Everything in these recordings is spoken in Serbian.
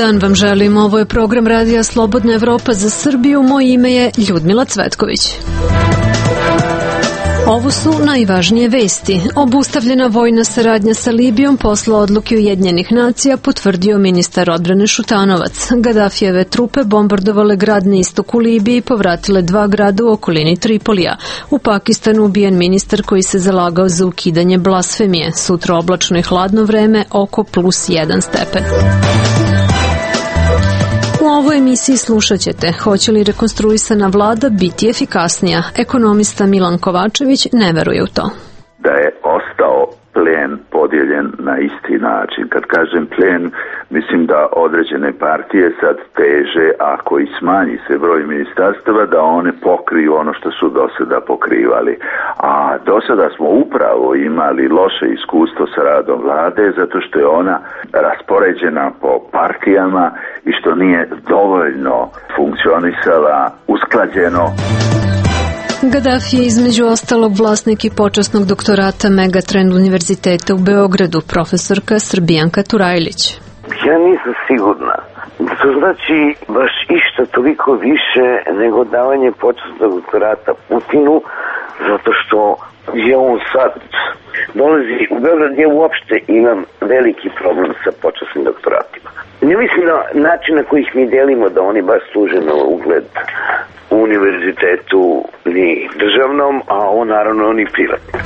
dan vam želim. Ovo je program Radija Slobodna Evropa za Srbiju. Moje ime je Ljudmila Cvetković. Ovo su najvažnije vesti. Obustavljena vojna saradnja sa Libijom posle odluke Ujedinjenih nacija, potvrdio ministar odbrane Šutanovac. Gadafijeve trupe bombardovale grad na istoku Libije i povratile 2 grada u okolini Tripolija. U Pakistanu ubijen ministar koji se zalagao za ukidanje blasfemije. Sutra oblačno i hladno vreme, oko +1 stepen. U ovoj emisiji slušat ćete hoće li rekonstruisana vlada biti efikasnija. Ekonomista Milan Kovačević ne veruje u to. Da je ostao plen podijeljen na isti način. Kad kažem plen, mislim da određene partije sad teže, ako i smanji se broj ministarstava, da one pokriju ono što su do sada pokrivali. A do sada smo upravo imali loše iskustvo sa radom vlade, zato što je ona raspoređena po partijama i što nije dovoljno funkcionisala usklađeno. Gaddafi je između ostalog vlasnik i počasnog doktorata Megatrend univerziteta u Beogradu, profesorka Srbijanka Turajlić. Ja nisam sigurna. To znači baš išta toliko više nego davanje počasnog doktorata Putinu, zato što je on sad dolazi u Beograd, ja uopšte imam veliki problem sa počasnim doktoratima. Ne mislim na način na koji ih mi delimo da oni baš služe na ugled u univerzitetu ni državnom, a on naravno ni privatnim.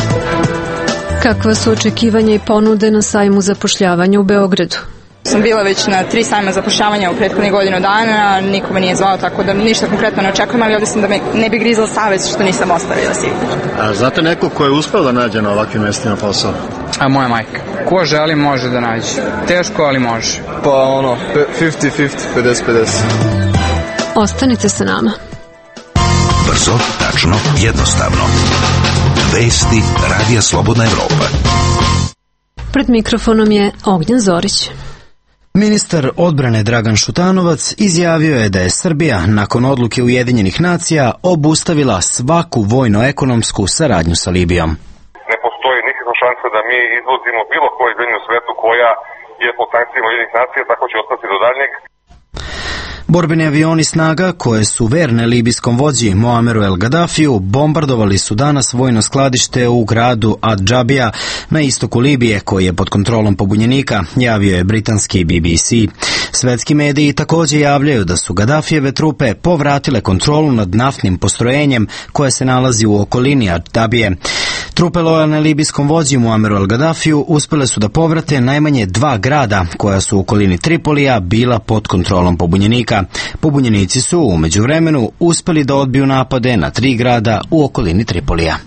Kakva su očekivanja i ponude na sajmu zapošljavanja u Beogradu? Sam bila već na 3 sajma zapošljavanja u prethodnih godinu dana, niko me nije zvao, tako da ništa konkretno ne očekujem, ali ovdje sam da me ne bi grizala savest što nisam ostavila sigurno. A znate neko ko je uspeo da nađe na ovakvim mestima posao? A moja majka. Ko želi može da nađe. Teško, ali može. Pa 50-50, 50-50. Ostanite sa nama. Brzo, tačno, jednostavno. Vesti Radija Slobodna Evropa. Pred mikrofonom je Ognjen Zorić. Ministar odbrane Dragan Šutanovac izjavio je da je Srbija nakon odluke Ujedinjenih nacija obustavila svaku vojno-ekonomsku saradnju sa Libijom. Ne postoji nikakva šansa da mi izvozimo bilo koju zemlju u svetu koja je pod sankcijama Ujedinjenih nacija, tako će ostati do daljnjeg. Borbeni avioni snaga, koje su verne libijskom vođi Muammeru El Gaddafiju, bombardovali su danas vojno skladište u gradu Ad-Džabija na istoku Libije, koji je pod kontrolom pobunjenika, javio je britanski BBC. Svetski mediji također javljaju da su Gaddafijeve trupe povratile kontrolu nad naftnim postrojenjem koje se nalazi u okolini Ad-Džabije. Trupe lojalne libijskom vođi Muammeru El Gaddafiju uspjele su da povrate najmanje 2 grada koja su u okolini Tripolija bila pod kontrolom pobunjenika. Pobunjenici su u međuvremenu uspjeli da odbiju napade na 3 grada u okolini Tripolija.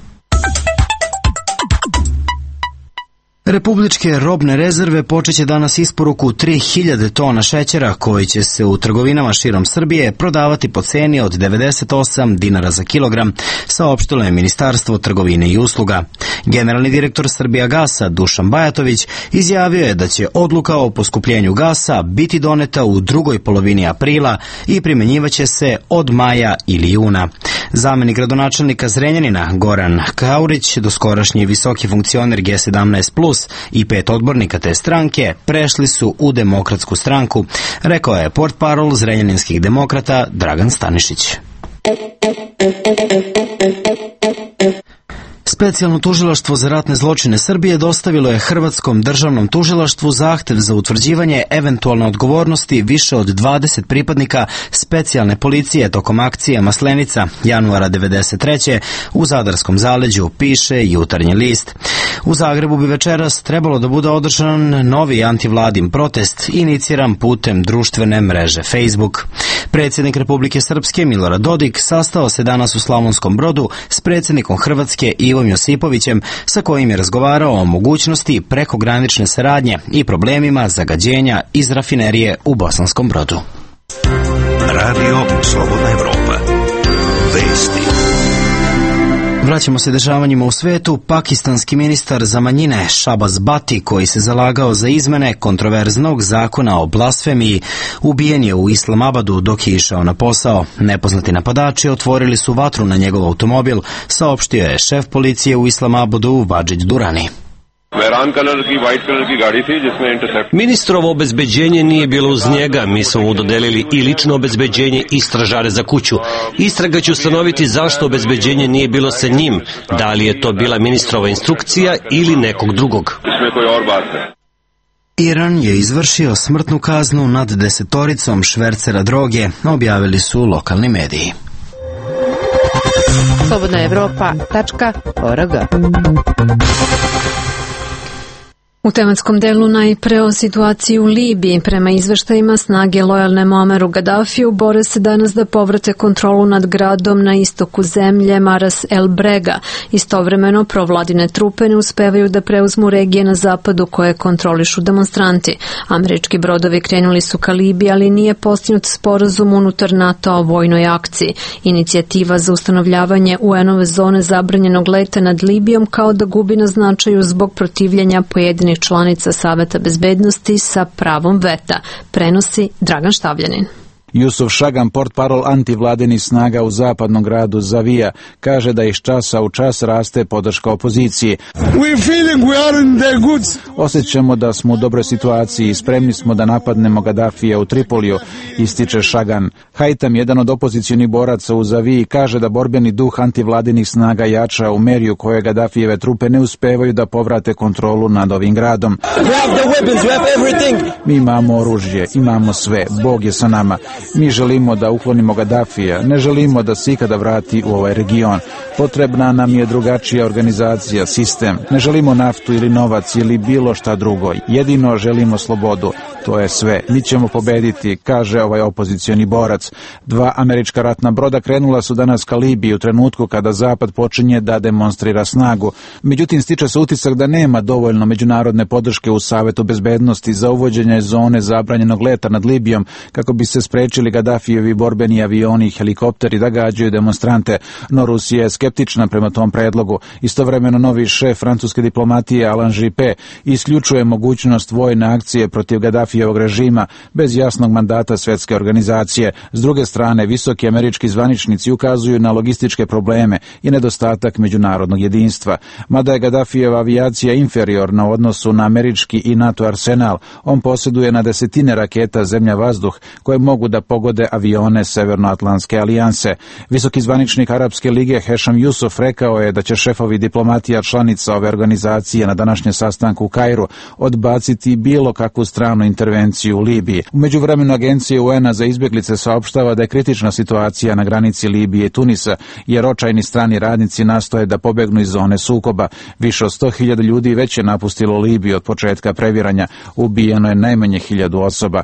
Republičke robne rezerve počeće danas isporuku 3000 tona šećera koji će se u trgovinama širom Srbije prodavati po ceni od 98 dinara za kilogram, saopštilo je Ministarstvo trgovine i usluga. Generalni direktor Srbijagasa Dušan Bajatović izjavio je da će odluka o poskupljenju gasa biti doneta u drugoj polovini aprila i primjenjivaće se od maja ili juna. Zamenik gradonačelnika Zrenjanina Goran Kaurić, doskorašnji visoki funkcioner G17+, i 5 odbornika te stranke prešli su u Demokratsku stranku, rekao je portparol zrenjaninskih demokrata Dragan Stanišić. Specijalno tužilaštvo za ratne zločine Srbije dostavilo je Hrvatskom državnom tužilaštvu zahtev za utvrđivanje eventualne odgovornosti više od 20 pripadnika specijalne policije tokom akcije Maslenica januara 1993. u Zadarskom zaleđu, piše Jutarnji list. U Zagrebu bi večeras trebalo da bude održan novi antivladin protest iniciran putem društvene mreže Facebook. Predsjednik Republike Srpske Milorad Dodik sastao se danas u Slavonskom Brodu s predsjednikom Hrvatske Ivom Josipovićem, sa kojim je razgovarao o mogućnosti prekogranične saradnje i problemima zagađenja iz rafinerije u Bosanskom Brodu. Radio Slobodna Evropa. Vesti. Vraćamo se dešavanjima u svetu. Pakistanski ministar za manjine Shahbaz Bhatti, koji se zalagao za izmene kontroverznog zakona o blasfemiji, ubijen je u Islamabadu dok je išao na posao. Nepoznati napadači otvorili su vatru na njegov automobil, saopštio je šef policije u Islamabadu Vajid Durani. Ministrovo obezbeđenje nije bilo uz njega, mi smo mu dodelili i lično obezbeđenje i stražare za kuću. Istraga će ustanoviti zašto obezbeđenje nije bilo sa njim, da li je to bila ministrova instrukcija ili nekog drugog. Iran je izvršio smrtnu kaznu nad 10 švercera droge, objavili su lokalni mediji. slobodnaevropa.org. U tematskom delu najpre o situaciji u Libiji. Prema izveštajima, snage lojalne Muammeru Gadafiju bore se danas da povrate kontrolu nad gradom na istoku zemlje Maras el Brega. Istovremeno, provladine trupe ne uspevaju da preuzmu regije na zapadu koje kontrolišu demonstranti. Američki brodovi krenuli su ka Libiji, ali nije postignut sporazum unutar NATO o vojnoj akciji. Inicijativa za ustanovljavanje UN-ove zone zabranjenog leta nad Libijom kao da gubi na značaju zbog protivljenja pojedinih članica Saveta bezbednosti sa pravom veta, prenosi Dragan Štavljanin. Jusuf Šagan, portparol antivladinih snaga u zapadnom gradu Zavija, kaže da iz časa u čas raste podrška opoziciji. Osjećamo da smo u dobroj situaciji i spremni smo da napadnemo Gadafija u Tripoliju, ističe Šagan. Hajtam, jedan od opozicionih boraca u Zaviji, kaže da borbeni duh antivladinih snaga jača u meri u kojoj Gadafijeve trupe ne uspevaju da povrate kontrolu nad ovim gradom. Mi imamo oružje, imamo sve, Bog je sa nama. Mi želimo da uklonimo Gadafija, ne želimo da se ikada vrati u ovaj region. Potrebna nam je drugačija organizacija, sistem. Ne želimo naftu ili novac ili bilo šta drugo. Jedino želimo slobodu. To je sve. Mi ćemo pobediti, kaže ovaj opozicioni borac. 2 američka ratna broda krenula su danas ka Libiji u trenutku kada Zapad počinje da demonstrira snagu. Međutim, stiče se utisak da nema dovoljno međunarodne podrške u Savetu bezbednosti za uvođenje zone zabranjenog leta nad Libijom kako bi se sprečili Gadafijevi borbeni avioni i helikopteri da gađaju demonstrante, no Rusija je skeptična prema tom predlogu. Istovremeno novi šef francuske diplomatije Alain Juppé isključuje mogućnost vojne akcije protiv Gadafijevog režima bez jasnog mandata Svetske organizacije. S druge strane, visoki američki zvaničnici ukazuju na logističke probleme i nedostatak međunarodnog jedinstva. Mada je Gadafijeva avijacija inferiorna u odnosu na američki i NATO arsenal, on posjeduje na desetine raketa zemlja-vazduh koje mogu da pogode avione Severnoatlantske alijanse. Visoki zvaničnik Arapske lige Hešam Jusuf rekao je da će šefovi diplomatija članica ove organizacije na današnjem sastanku u Kairu odbaciti bilo kakvu stranu intervenciju u Libiji. U međuvremenu agencija UN-a za izbjeglice saopštava da je kritična situacija na granici Libije i Tunisa, jer očajni strani radnici nastoje da pobegnu iz zone sukoba. Više od 100.000 ljudi već je napustilo Libiju od početka previranja. Ubijeno je najmanje 1000 osoba.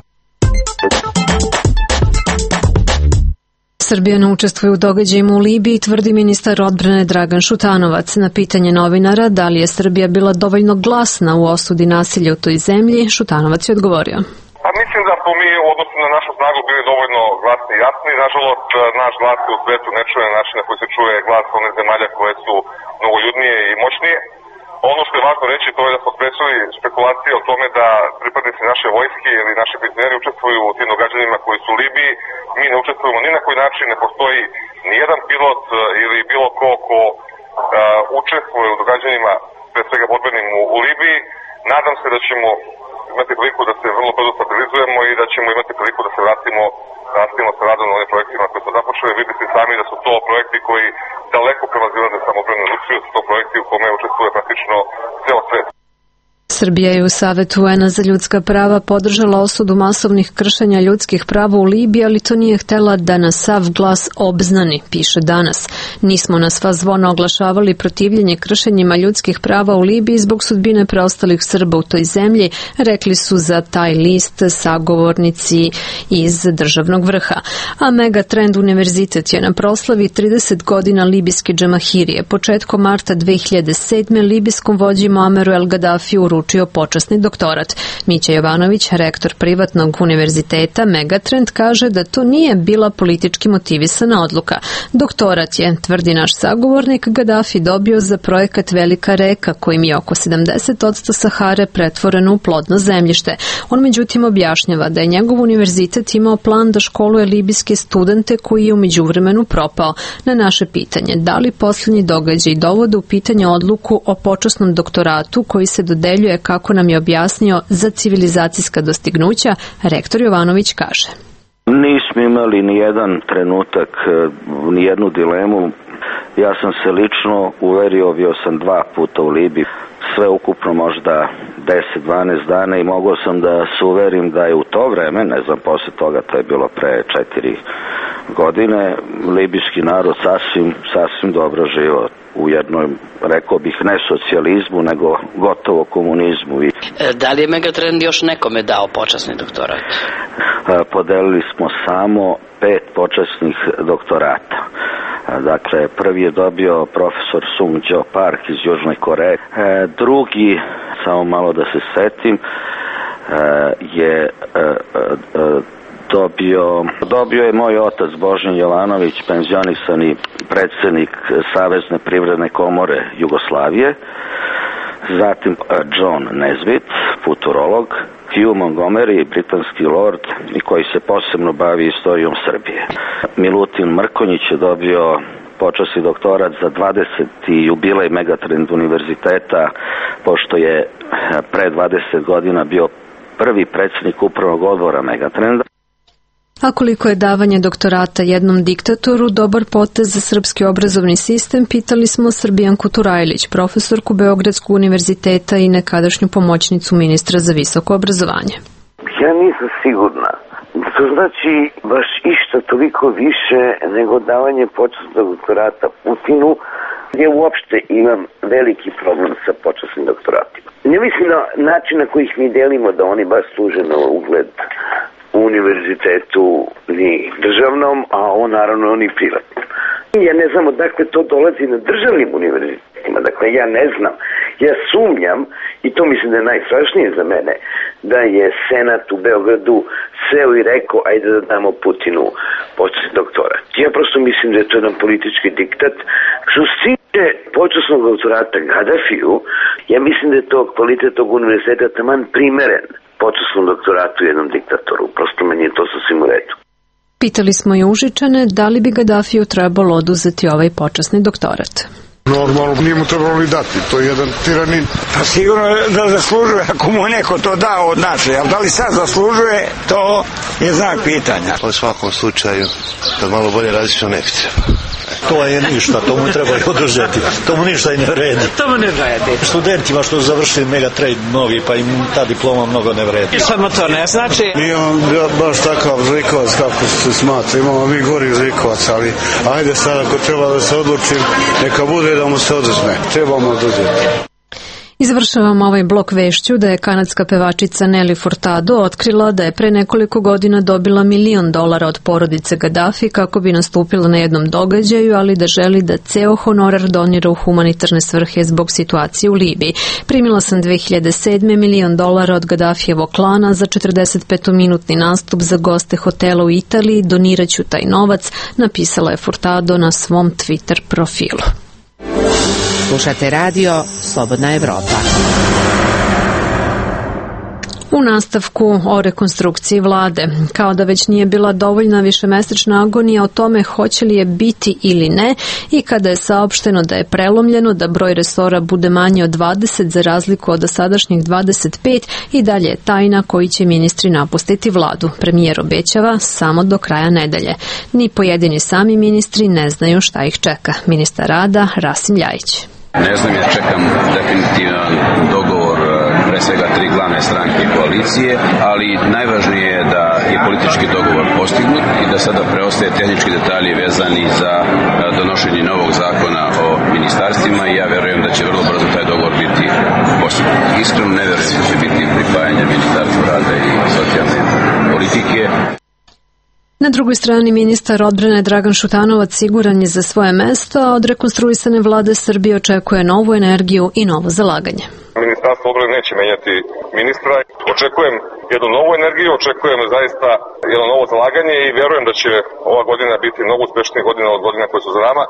Srbija ne učestvuje u događajima u Libiji, tvrdi ministar odbrane Dragan Šutanovac. Na pitanje novinara da li je Srbija bila dovoljno glasna u osudi nasilja u toj zemlji, Šutanovac je odgovorio. Pa mislim da smo mi u odnosu na našu snagu bili dovoljno glasni i jasni. Nažalost, naš glas u svetu ne čuje na način na koji se čuje glas onih zemalja koje su mnogoljudnije i moćnije. Ono što je važno reći to je da smo sprečili spekulacije o tome da pripadnici naše vojske ili naši penzioneri učestvuju u tim događanjima koji su u Libiji. Mi ne učestvujemo ni na koji način, ne postoji ni jedan pilot ili bilo ko učestvuje u događanjima, pre svega borbenim u Libiji. Nadam se da ćemo imati priliku da se vrlo brzo stabilizujemo i da ćemo imati priliku da se vratimo sa radom na onim projektima koje smo započeli. Vidite sami da su to projekti koji daleko prevazilaze samobranu Rusiju, su to projekti u kome učestvuje praktično ceo svet. Srbija je u Savetu UN-a za ljudska prava podržala osudu masovnih kršenja ljudskih prava u Libiji, ali to nije htela da na sav glas obznani, piše danas. Nismo na sva zvona oglašavali protivljenje kršenjima ljudskih prava u Libiji zbog sudbine preostalih Srba u toj zemlji, rekli su za taj list sagovornici iz državnog vrha. A Megatrend univerzitet je na proslavi 30 godina libijske džamahirije. Početkom marta 2007. libijskom vođi Muammeru el Gadafiju uručio počasni doktorat. Mića Jovanović, rektor privatnog univerziteta Megatrend, kaže da to nije bila politički motivisana odluka. Doktorat je, tvrdi naš sagovornik, Gadafi dobio za projekat Velika reka, kojim je oko 70% Sahare pretvoreno u plodno zemljište. On međutim objašnjava da je njegov univerzitet imao plan da školuje libijske studente koji je u međuvremenu propao. Na naše pitanje, da li posljednji događaj dovode u pitanje odluku o počasnom doktoratu koji se dodeljuje, kako nam je objasnio, za civilizacijska dostignuća, rektor Jovanović kaže: Nismo imali ni jedan trenutak, ni jednu dilemu. Ja sam se lično uverio, bio sam 2 puta u Libiji, sve ukupno možda 10-12 dana, i mogao sam da se uverim da je u to vreme, ne znam, posle toga, to je bilo pre 4 godine, libijski narod sasvim dobro živio u jednoj, rekao bih, ne socijalizmu, nego gotovo komunizmu. Da li je Megatrend još nekome dao počasni doktorat? Podelili smo samo 5 počasnih doktorata. Dakle, prvi je dobio profesor Sung Jo Park iz Južne Koreje. Drugi, samo malo da se setim, je dobio je moj otac Božin Jovanović, penzionisani predsjednik Savezne privredne komore Jugoslavije, zatim John Nesbitt, futurolog, Hugh Montgomery, britanski lord i koji se posebno bavi istorijom Srbije. Milutin Mrkonjić je dobio počasni doktorat za 20. jubilej Megatrend univerziteta, pošto je pre 20 godina bio prvi predsjednik upravnog odbora Megatrenda. A koliko je davanje doktorata jednom diktatoru dobar potez za srpski obrazovni sistem, pitali smo Srbijanku Turajlić, profesorku Beogradskog univerziteta i nekadašnju pomoćnicu ministra za visoko obrazovanje. Ja nisam sigurna. To znači baš išta toliko više nego davanje počasnog doktorata Putinu. Ja uopšte imam veliki problem sa počasnim doktoratima. Ne mislim na način na koji ih mi delimo da oni baš služe na ugled u univerzitetu ni državnom, a on naravno ni privatnom. Ja ne znam odakle to dolazi na državnim univerzitetima, dakle ja ne znam. Ja sumnjam, i to mislim da je najstrašnije za mene, da je Senat u Beogradu seo i rekao ajde da damo Putinu počasni doktorat. Ja prosto mislim da je to jedan politički diktat. Što se tiče počasnog doktorata Gadafiju, ja mislim da je to kvalitet tog univerziteta taman primeren počasnom doktoratu jednom diktatoru. Prosto meni je to sasvim u redu. Pitali smo i Užičane da li bi Gadafiju trebalo oduzeti ovaj počasni doktorat. Normalno, nije mu trebalo ni dati, to je jedan tiranin. Pa sigurno da zaslužuje, ako mu neko to da od naše, ali da li sad zaslužuje, to je znak pitanja. U svakom slučaju, da malo bolje različno ne bi trebalo. To je ništa, to mu treba oduzeti. To mu ništa i ne vredi. To mu ne vredi. Studentima što završili Megatrend novi, pa im ta diploma mnogo ne vredi. Samo to ne znači. Nije on baš takav zlikovac kako se smatra. Imamo mi gori zlikovac, ali ajde sad ako treba da se odlučim, neka bude da mu se oduzme. Trebamo oduzeti. Izvršavamo ovaj blok vešću da je kanadska pevačica Nelly Furtado otkrila da je pre nekoliko godina dobila $1 milion od porodice Gadafi kako bi nastupila na jednom događaju, ali da želi da ceo honorar donira u humanitarne svrhe zbog situacije u Libiji. Primila sam 2007. $1 milion od Gadafijevog klana za 45-minutni nastup za goste hotela u Italiji, doniraću taj novac, napisala je Furtado na svom Twitter profilu. Slušate radio Slobodna Evropa. U nastavku o rekonstrukciji vlade, kao da već nije bila dovoljna višemesečna agonija o tome hoće li je biti ili ne, i kada je saopšteno da je prelomljeno da broj resora bude manje od 20 za razliku od dosadašnjih 25, i dalje je tajna koji će ministri napustiti vladu. Premijer obećava samo do kraja nedelje. Ni pojedini sami ministri ne znaju šta ih čeka. Ministar rada Rasim Ljajić. Ne znam, ja čekam definitivan dogovor pre svega 3 glavne stranke koalicije, ali najvažnije je da je politički dogovor postignut i da sada preostaje tehnički detalji vezani za donošenje novog zakona o ministarstvima, i ja verujem da će vrlo brzo taj dogovor biti postignut. Iskreno ne verujem da će biti pripajanje Ministarstva rada i socijalne politike. Na drugoj strani ministar odbrane Dragan Šutanovac siguran je za svoje mesto, a od rekonstruisane vlade Srbije očekuje novu energiju i novo zalaganje. Ministarstvo odbrane neće menjati ministra. Očekujem jednu novu energiju, očekujem zaista jedno novo zalaganje i verujem da će ova godina biti mnogo uspešnija godina od godina koje su za nama.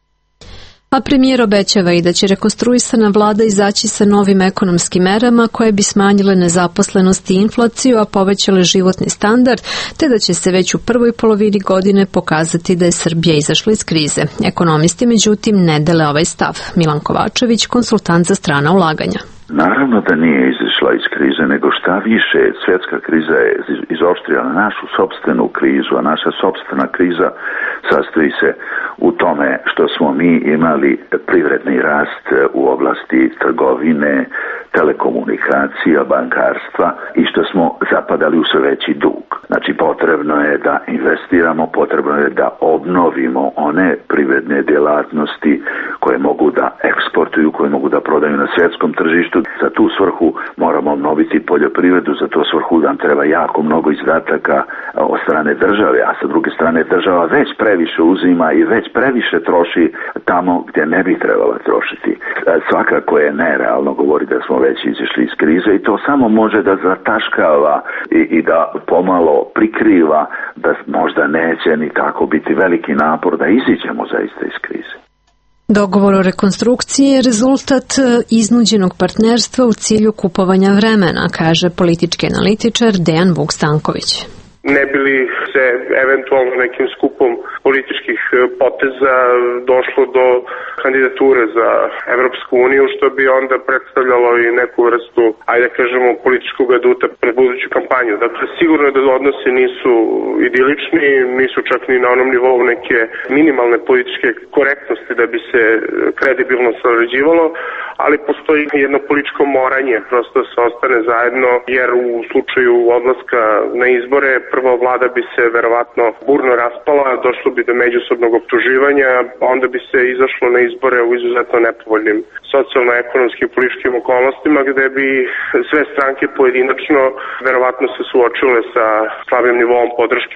A premijer obećava i da će rekonstruisana vlada izaći sa novim ekonomskim merama koje bi smanjile nezaposlenost i inflaciju, a povećale životni standard, te da će se već u prvoj polovini godine pokazati da je Srbija izašla iz krize. Ekonomisti, međutim, ne dele ovaj stav. Milan Kovačević, konsultant za strana ulaganja. Naravno da nije izašla iz krize, nego šta više, svjetska kriza je izoštrila našu sopstvenu krizu, a naša sopstvena kriza sastoji se u tome što smo mi imali privredni rast u oblasti trgovine, telekomunikacija, bankarstva i što smo zapadali u sve veći dug. Znači potrebno je da investiramo, potrebno je da obnovimo one privredne djelatnosti koje mogu da eksportuju, koje mogu da prodaju na svjetskom tržištu. Za tu svrhu moramo obnoviti poljoprivredu, za tu svrhu nam treba jako mnogo izdataka od strane države, a sa druge strane država već previše uzima i već previše troši tamo gdje ne bi trebala trošiti. Svakako je nerealno govori da smo već izašli iz krize i to samo može da zataškava i da pomalo prikriva da možda neće ni tako biti veliki napor da iziđemo zaista iz krize. Dogovor o rekonstrukciji je rezultat iznuđenog partnerstva u cilju kupovanja vremena, kaže politički analitičar Dejan Vuk-Stanković. Ne bi li se eventualno nekim skupom političkih poteza došlo do kandidature za Evropsku uniju, što bi onda predstavljalo i neku vrstu, ajde kažemo, političkog aduta pred buduću kampanju. Dakle, sigurno je da odnosi nisu idilični, nisu čak ni na onom nivou neke minimalne političke korektnosti da bi se kredibilno sarađivalo, ali postoji jedno političko moranje prosto da se ostane zajedno, jer u slučaju odlaska na izbore prvo vlada bi se verovatno burno raspala, došlo bi do međusobnog optuživanja, onda bi se izašlo na izbore u izuzetno nepovoljnim socijalno-ekonomskim i političkim okolnostima, gde bi sve stranke pojedinačno verovatno se suočile sa slabim nivoom podrške.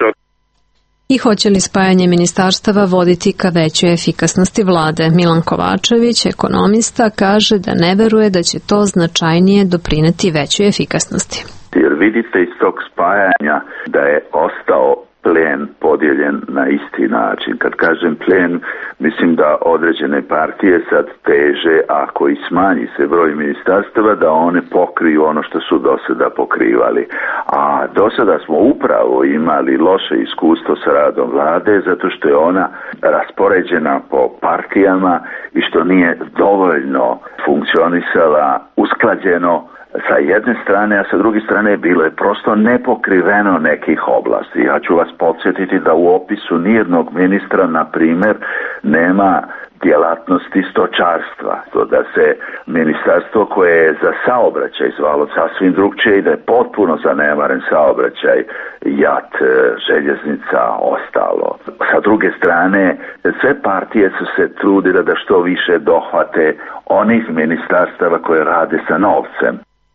I hoće li spajanje ministarstava voditi ka većoj efikasnosti vlade? Milan Kovačević, ekonomista, kaže da ne veruje da će to značajnije doprineti većoj efikasnosti. Jer vidite iz tog spajanja da je ostao plen podijeljen na isti način. Kad kažem plen, mislim da određene partije sad teže, ako i smanji se broj ministarstava, da one pokriju ono što su do sada pokrivali. A do sada smo upravo imali loše iskustvo sa radom vlade, zato što je ona raspoređena po partijama i što nije dovoljno funkcionisala usklađeno sa jedne strane, a sa druge strane bilo je prosto nepokriveno nekih oblasti. Ja ću vas podsjetiti da u opisu nijednog ministra, na primjer, nema djelatnosti stočarstva. To da se ministarstvo koje je za saobraćaj zvalo sasvim drugčije i da je potpuno zanemaren saobraćaj, JAT, željeznica, ostalo. Sa druge strane, sve partije su se trudile da što više dohvate onih ministarstava koje rade sa novcem.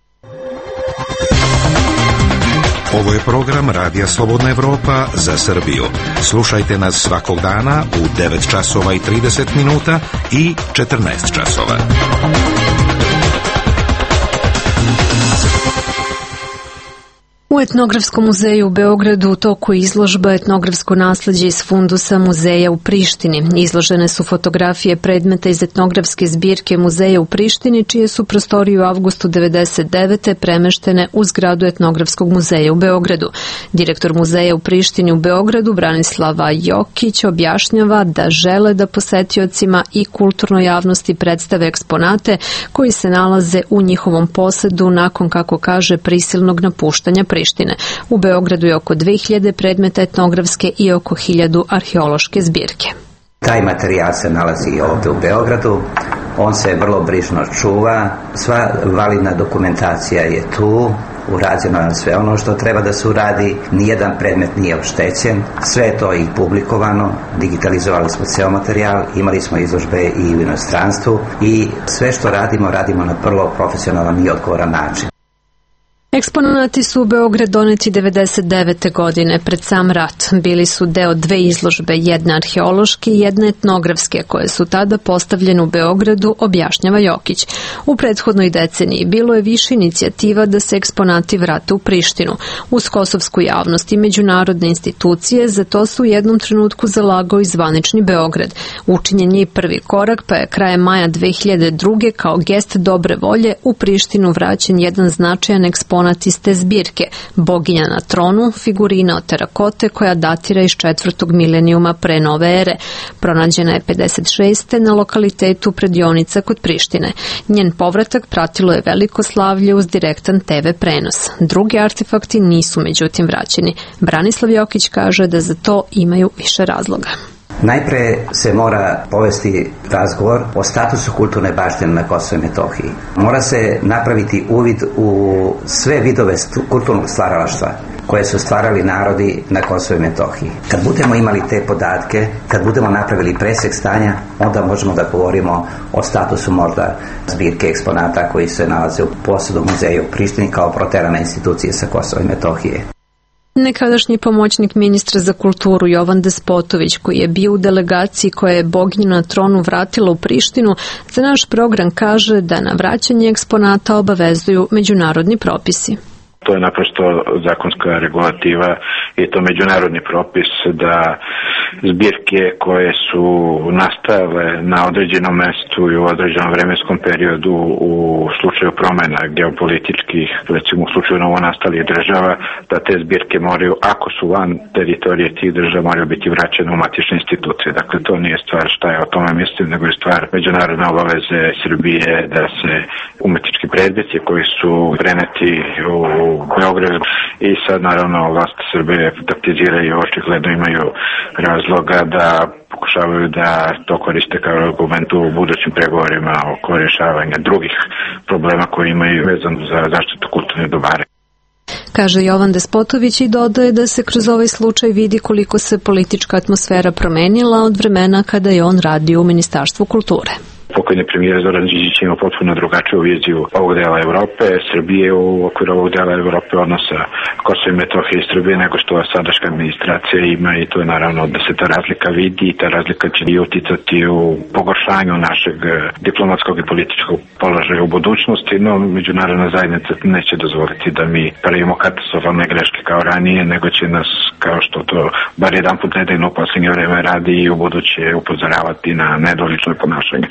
Ovo je program Radija Slobodna Evropa za Srbiju. Slušajte nas svakog dana u 9 časova i 30 minuta i 14 časova. U Etnografskom muzeju u Beogradu u toku izložba Etnografsko nasleđe iz fundusa muzeja u Prištini. Izložene su fotografije predmeta iz etnografske zbirke muzeja u Prištini, čije su prostorije u avgustu 1999. premeštene u zgradu Etnografskog muzeja u Beogradu. Direktor muzeja u Prištini u Beogradu, Branislava Jokić, objašnjava da žele da posetiocima i kulturnoj javnosti predstave eksponate koji se nalaze u njihovom posedu nakon, kako kaže, prisilnog napuštanja Prištine. U Beogradu je oko 2000 predmeta etnografske i oko 1000 arheološke zbirke. Taj materijal se nalazi ovdje u Beogradu, on se vrlo brižno čuva, sva validna dokumentacija je tu, urađeno je sve ono što treba da se uradi, nijedan predmet nije oštećen, sve je to i publikovano, digitalizovali smo ceo materijal, imali smo izložbe i u inostranstvu i sve što radimo na vrlo profesionalan i odgovoran način. Eksponati su u Beograd doneti 1999. godine pred sam rat. Bili su deo dve izložbe, jedna arheološke i jedna etnografske, koje su tada postavljene u Beogradu, objašnjava Jokić. U prethodnoj deceniji bilo je više inicijativa da se eksponati vrate u Prištinu. Uz kosovsku javnost i međunarodne institucije za to su u jednom trenutku zalagao i zvanični Beograd. Učinjen je i prvi korak, pa je krajem maja 2002. kao gest dobre volje u Prištinu vraćen jedan značajan eksponat iz te zbirke, boginja na tronu, figurina od terakote koja datira iz 4. milenijuma pre nove ere. Pronađena je 56. na lokalitetu Predionica kod Prištine. Njen povratak pratilo je veliko slavlje uz direktan TV prenos. Drugi artefakti nisu međutim vraćeni. Branislav Jokić kaže da za to imaju više razloga. Najpre se mora povesti razgovor o statusu kulturne baštine na Kosovu i Metohiji. Mora se napraviti uvid u sve vidove kulturnog stvaralaštva koje su stvarali narodi na Kosovu i Metohiji. Kad budemo imali te podatke, kad budemo napravili presek stanja, onda možemo da govorimo o statusu možda zbirke eksponata koji se nalaze u posedu muzeja u Prištini kao proterane institucije sa Kosova i Metohije. Nekadašnji pomoćnik ministra za kulturu Jovan Despotović, koji je bio u delegaciji koja je boginju na tronu vratila u Prištinu, za naš program kaže da na vraćanje eksponata obavezuju međunarodni propisi. To je naprosto zakonska regulativa i to međunarodni propis da zbirke koje su nastajale na određenom mestu i u određenom vremenskom periodu u slučaju promjena geopolitičkih, recimo u slučaju novonastalih država, da te zbirke moraju, ako su van teritorije tih država, moraju biti vraćene u matične institucije. Dakle, to nije stvar šta je o tome mislim, nego je stvar međunarodne obaveze Srbije da se umetnički predmeti koji su preneti u Beogradu i sad naravno vlast Srbije taktiziraju i očigledno imaju razloga da pokušavaju da to koriste kao argument u budućim pregovorima oko rješavanja drugih problema koji imaju vezano za zaštitu kulturnih dobara. Kaže Jovan Despotović i dodaje da se kroz ovaj slučaj vidi koliko se politička atmosfera promenila od vremena kada je on radio u Ministarstvu kulture. Pokojni premijer Zoran Đinđić ima potpuno drugačiju viziju ovog dela Evrope, Srbije u okviru ovog dela Evrope, odnosa Kosova i Metohije i Srbije, nego što sadašnja administracija ima i to je naravno da se ta razlika vidi i ta razlika će i uticati u pogoršanju našeg diplomatskog i političkog položaja u budućnosti, no međunarodna zajednica neće dozvoliti da mi pravimo katastrofalne greške kao ranije, nego će nas, kao što to bar jedan put nedeljno u posljednje vreme radi, i u buduće upozoravati na nedolično ponašanje.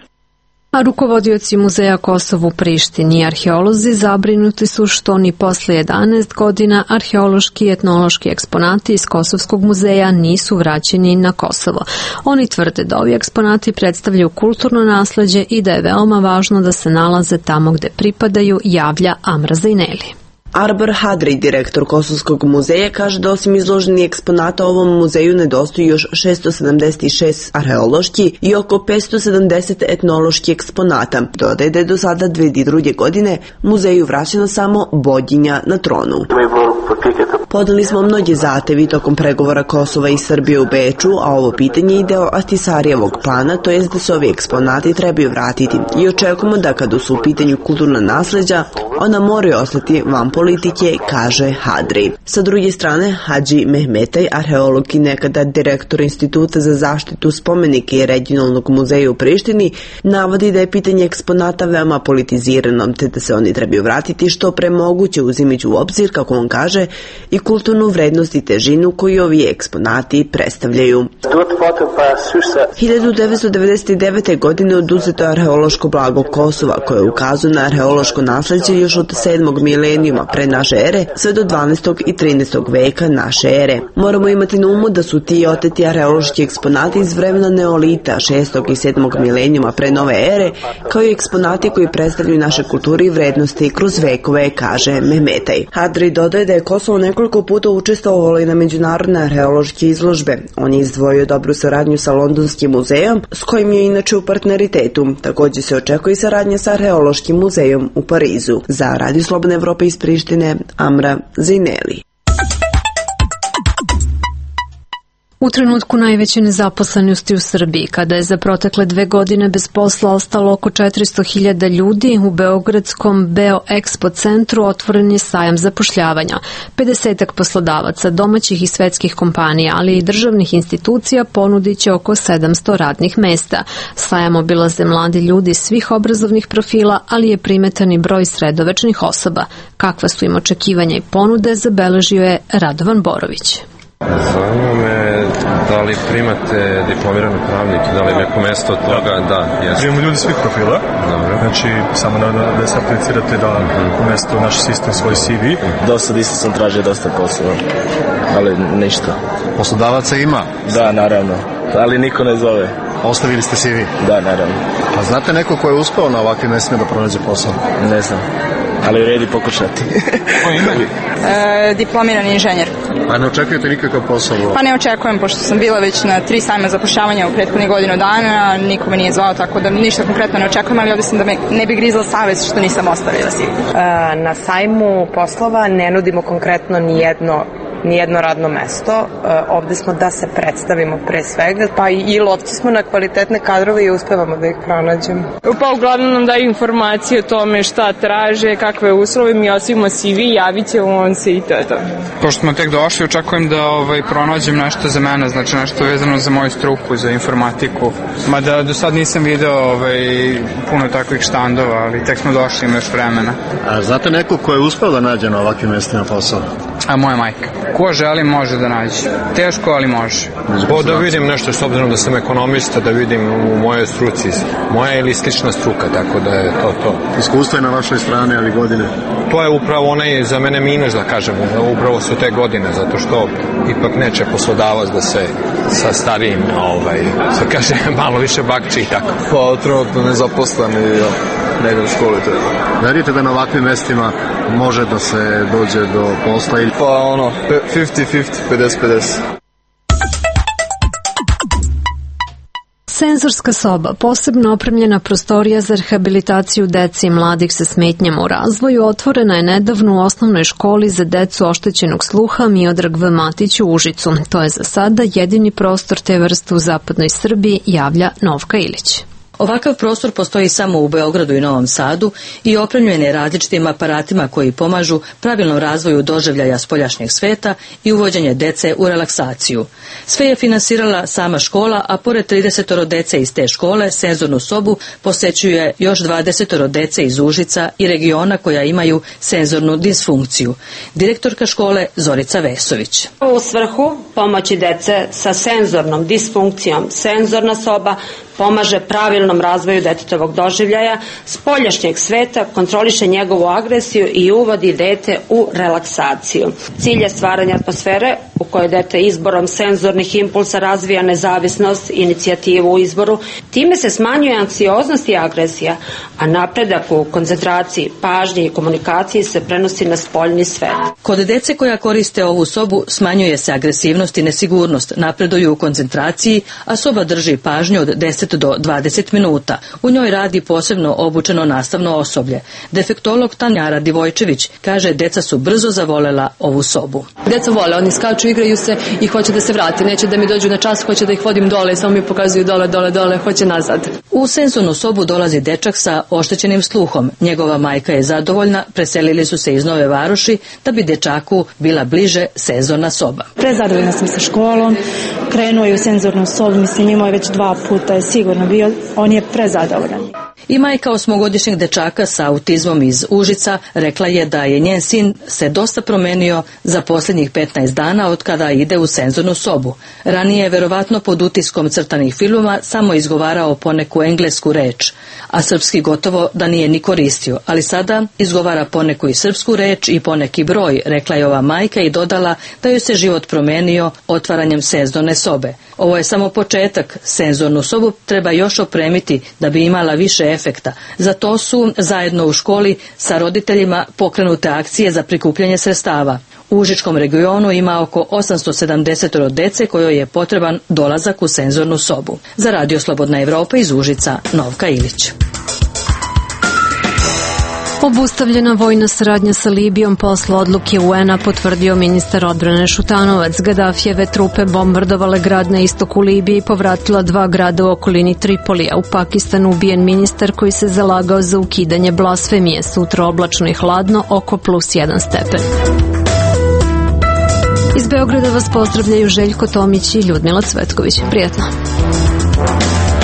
A rukovodioci muzeja Kosovo u Prištini i arheolozi zabrinuti su što ni posle 11 godina arheološki i etnološki eksponati iz Kosovskog muzeja nisu vraćeni na Kosovo. Oni tvrde da ovi eksponati predstavljaju kulturno nasleđe i da je veoma važno da se nalaze tamo gde pripadaju, javlja Amra Zajneli. Arbor Hadri, direktor Kosovskog muzeja, kaže da osim izloženih eksponata ovom muzeju nedostaju još 676 arheološki i oko 570 etnološki eksponata. Dodaje da je do sada 2002. godine muzeju vraćeno samo boginja na tronu. Podali smo mnoge zahtevi tokom pregovora Kosova i Srbije u Beču, a ovo pitanje ide o Ahtisarijevog plana, to jest da se ovi eksponati trebaju vratiti i očekujemo da kada su u pitanju kulturna nasleđa, ona moraju ostati van politike, kaže Hadri. Sa druge strane, Hadži Mehmetaj, arheolog i nekada direktor Instituta za zaštitu spomenike i regionalnog muzeja u Prištini, navodi da je pitanje eksponata veoma politizirano, te da se oni trebaju vratiti što pre moguće, uzimajući u obzir, kako on kaže, i kulturnu vrednost i težinu koju ovi eksponati predstavljaju. 1999. godine oduzeto je arheološko blago Kosova, koje ukazuje na arheološko nasleđe još od 7. milenijuma pre naše ere sve do 12. i 13. veka naše ere. Moramo imati na umu da su ti oteti arheološki eksponati iz vremena Neolita, 6. i 7. milenijuma pre nove ere, kao i eksponati koji predstavljaju naše kulture i vrednosti kroz vekove, kaže Mehmetaj. Hadri dodaje da je Kosovo nekoliko puta učestvovalo i na međunarodne arheološke izložbe. On je izdvojio dobru saradnju sa Londonskim muzejom, s kojim je inače u partneritetu. Također se očekuje i saradnja sa arheološkim muzejom u Parizu. Za Radio Slobodne Evrope iz Prištine, Amra Zajneli. U trenutku najveće nezaposlenosti u Srbiji, kada je za protekle 2 godine bez posla ostalo oko 400.000 ljudi, u beogradskom Beo Expo centru otvoren je sajam zapošljavanja. 50-ak poslodavaca, domaćih i svetskih kompanija, ali i državnih institucija ponudit će oko 700 radnih mesta. Sajam obilaze mladi ljudi svih obrazovnih profila, ali je primetan i broj sredovečnih osoba. Kakva su im očekivanja i ponude, zabeležio je Radovan Borović. Zanima me da li primate diplomirane pravnike, da li neko mesto od toga, da, jeste. Primamo ljudi svih profila, dobro. Znači samo da se aplicirate da mesto u naš sistem svoj CV. Dosta isto sam tražio dosta poslova, ali ništa. Poslodavaca ima? Da, naravno, ali niko ne zove. Ostavili ste CV? Da, naravno. A znate neko ko je uspeo na ovakvim mestima da pronađe posao? Ne znam, ali vredi pokušati. Ko ime? Diplomirani inženjer. A ne očekujete nikakav posao? Pa ne očekujem, pošto sam bila već na 3 sajma zapošljavanja u prethodnih godinu dana, niko me nije zvao, tako da ništa konkretno ne očekujem, ali ovdje sam da me ne bi grizla savest što nisam ostavila CV. Na sajmu poslova ne nudimo konkretno nijedno radno mesto. Ovde smo da se predstavimo pre svega, pa i lovci smo na kvalitetne kadrove i uspevamo da ih pronađemo. Pa uglavnom nam daju informacije o tome šta traže, kakve uslove, mi ostavimo CV, javit ćemo on se i to. Pošto smo tek došli, očekujem da pronađem nešto za mene, znači nešto vezano za moju struku, za informatiku. Mada do sad nisam video puno takvih štandova, ali tek smo došli, ima još vremena. A znate neko ko je uspeo da nađe na ovakvim mestima posao? A moja majka. Ko želi može da nađe. Teško, ali može. Da vidim nešto, s obzirom da sam ekonomista, da vidim u mojoj struci. Moja ili slična struka, tako da je to. Iskustvo je na vašoj strani, ali godine? To je upravo onaj za mene minus, da kažem. Upravo su te godine, zato što ipak neće poslodavac da se sa starijim, se kaže, malo više bakči i tako. Pa trenutno nezaposlen i ne idem u školu. Verujete da na ovakvim mestima može da se dođe do posla? Pa 50-50, 50-50. Senzorska soba, posebno opremljena prostorija za rehabilitaciju dece i mladih sa smetnjama u razvoju, otvorena je nedavno u osnovnoj školi za decu oštećenog sluha Miodrag V. Matić u Užicu. To je za sada jedini prostor te vrste u zapadnoj Srbiji, javlja Novka Ilić. Ovakav prostor postoji samo u Beogradu i Novom Sadu i opremljen je različitim aparatima koji pomažu pravilnom razvoju doživljaja spoljašnjeg sveta i uvođenje dece u relaksaciju. Sve je finansirala sama škola, a pored 30 dece iz te škole, senzornu sobu posećuje još 20 dece iz Užica i regiona koja imaju senzornu disfunkciju. Direktorka škole Zorica Vesović. U svrhu pomoći dece sa senzornom disfunkcijom, senzorna soba pomaže pravilnom razvoju detetovog doživljaja, spoljašnjeg sveta, kontroliše njegovu agresiju i uvodi dete u relaksaciju. Cilj je stvaranje atmosfere u kojoj dete izborom senzornih impulsa razvija nezavisnost, inicijativu u izboru. Time se smanjuje anksioznost i agresija, a napredak u koncentraciji, pažnji i komunikaciji se prenosi na spoljni svet. Kod dece koja koriste ovu sobu smanjuje se agresivnost i nesigurnost, napreduju u koncentraciji, a soba drži pažnju od 10 do 20 minuta. U njoj radi posebno obučeno nastavno osoblje. Defektolog Tanja Radivojčević kaže deca su brzo zavolela ovu sobu. Deca vole, oni skaču, igraju se i hoće da se vrati. Neće da mi dođu na čas, hoće da ih vodim dole, samo mi pokazuju dole, hoće nazad. U senzornu sobu dolazi dečak sa oštećenim sluhom. Njegova majka je zadovoljna, preselili su se iz Nove Varoši da bi dečaku bila bliže senzorna soba. Prezadovoljna sam sa školom, krenuo je u senzornu sobu, mislim imao je već 2 puta, je sigurno bio, on je prezadovoljan. I majka 8-godišnjeg dečaka sa autizmom iz Užica rekla je da je njen sin se dosta promenio za posljednjih 15 dana od kada ide u senzornu sobu. Ranije je verovatno pod utiskom crtanih filmova samo izgovarao poneku englesku reč, a srpski gotovo da nije ni koristio, ali sada izgovara poneku i srpsku reč i poneki broj, rekla je ova majka i dodala da joj se život promenio otvaranjem senzorne sobe. Ovo je samo početak, senzornu sobu treba još opremiti da bi imala više efekta. Za to su zajedno u školi sa roditeljima pokrenute akcije za prikupljanje sredstava. U Užičkom regionu ima oko 870 dece kojoj je potreban dolazak u senzornu sobu. Za Radio Slobodna Evropa iz Užica, Novka Ilić. Obustavljena vojna saradnja sa Libijom posle odluke UN-a, potvrdio ministar odbrane Šutanovac. Gadafijeve trupe bombardovale grad na istoku Libije i povratila 2 grada u okolini Tripolija. U Pakistanu ubijen ministar koji se zalagao za ukidanje blasfemije. Sutra oblačno i hladno, oko +1 stepen. Iz Beograda vas pozdravljaju Željko Tomić i Ljudmila Cvetković. Prijatno.